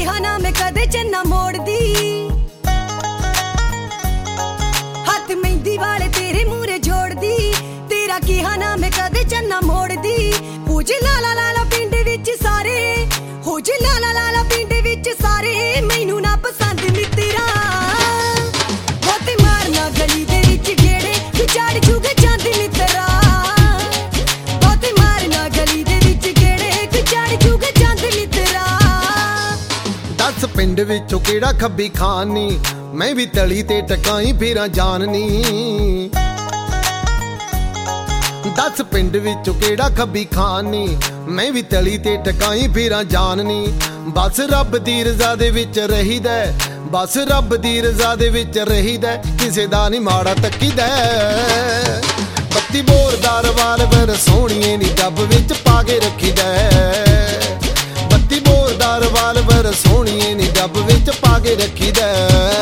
ਕਿਹਾ ਨਾ ਮੈਂ ਕਦੇ ਚੰਨਾ ਮੋੜਦੀ ਹੱਥ ਮਹਿੰਦੀ ਵਾਲੇ ਤੇਰੇ ਮੂਹਰੇ ਜੋੜਦੀ ਤੇਰਾ ਕਿਹਾ ਨਾ ਮੈਂ ਕਦੇ ਚੰਨਾ ਮੋੜਦੀ ਹੋ ਜੇ ਲਾਲਾ ਲਾਲਾ ਪਿੰਡ ਵਿੱਚ ਸਾਰੇ ਹੋ ਜੇ ਲਾਲਾ ਲਾਲਾ ਪਿੰਡ ਵਿੱਚ ਸਾਰੇ ਮੈਨੂੰ ਨਾ ਪਸੰਦ ਨੀ ਤੇਰਾ ਬਹੁਤੇ ਮਾਰਨਾ ਗਲੀ ਦੇ ਵਿੱਚ ਗੇੜੇ ਤੂੰ ਚੜ ਜੂਗੇ ਚੰਦ ਨੀ ਤੇਰਾ ਬਹੁਤੇ ਮਾਰਨਾ ਗਲੀ ਦੇ ਵਿੱਚ ਗੇੜੇ ਤੂੰ ਚੜ ਜੂਗੇ ਚੰਦ ਨੀ ਤੇਰਾ ਦੱਸ ਪਿੰਡ ਵਿੱਚੋਂ ਕਿਹੜਾ ਖੱਬੀ ਖਾਨ ਨੀ ਮੈਂ ਵੀ ਤਲੀ ਤੇ ਟਕਾਈ ਫੇਰਾਂ ਜਾਣਨੀ ਦੱਸ ਪਿੰਡ ਵਿੱਚੋਂ ਕਿਹੜਾ ਖੱਬੀ ਖਾਨ ਨੀ ਮੈਂ ਵੀ ਤਲੀ ਤੇ ਟਕਾਈ ਫੇਰਾਂ ਜਾਣਨੀ ਬਸ ਰੱਬ ਦੀ ਰਜ਼ਾ ਦੇ ਵਿੱਚ ਰਹੀਦਾ ਬਸ ਰੱਬ ਦੀ ਰਜ਼ਾ ਦੇ ਵਿੱਚ ਰਹੀਦਾ ਕਿਸੇ ਦਾ ਨੀ ਮਾੜਾ ਤੱਕੀਦਾ ਬੱਤੀ ਬੋਰਦਾਰ ਵਾਲਵਰ ਸੋਹਣੀਏ ਨੀ ਡੱਬ ਵਿੱਚ ਪਾ ਕੇ ਰੱਖੀਦਾ ਬੱਤੀ ਬੋਰਦਾਰ ਵਾਲਵਰ ਸੋਹਣੀਏ ਨੀ ਡੱਬ ਵਿੱਚ ਪਾ ਕੇ ਰੱਖੀਦਾ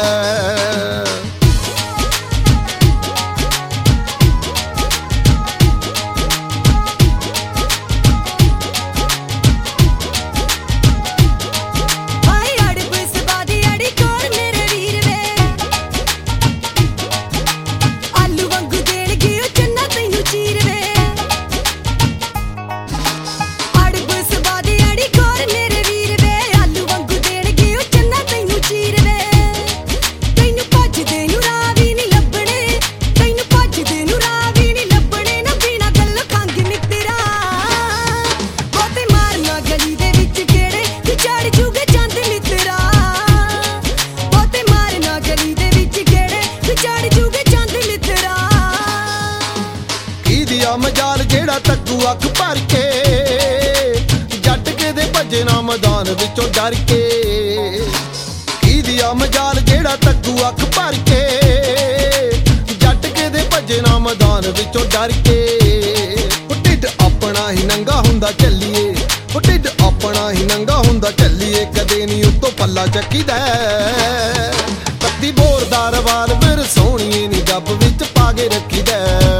ਮਜਾਲ ਜਿਹੜਾ ਤੱਕੂ ਅੱਖ ਭਰ ਕੇ ਜੱਟ ਕੇ ਦੇ ਭੱਜੇ ਨਾ ਮੈਦਾਨ ਵਿੱਚੋਂ ਡਰ ਕੇ ਕੀ ਦਿਆ ਮਜਾਲ ਜਿਹੜਾ ਤੱਕੂ ਅੱਖ ਭਰ ਕੇ ਜੱਟ ਕੇ ਦੇ ਭੱਜੇ ਨਾ ਮੈਦਾਨ ਵਿੱਚੋਂ ਡਰ ਕੇ ਉਹ ਢਿੱਡ ਆਪਣਾ ਹੀ ਨੰਗਾ ਹੁੰਦਾ ਚੱਲੀਏ ਉਹ ਢਿੱਡ ਆਪਣਾ ਹੀ ਨੰਗਾ ਹੁੰਦਾ ਚੱਲੀਏ ਕਦੇ ਨਹੀਂ ਉੱਤੋਂ ਪੱਲਾ ਚੱਕੀਦਾ ਪੱਤੀ ਬੋਰਦਾਰ ਵਾਲਵਰ ਸੋਹਣੀਏ ਨੀ ਡੱਬ ਵਿੱਚ ਪਾ ਕੇ ਰੱਖੀਦਾ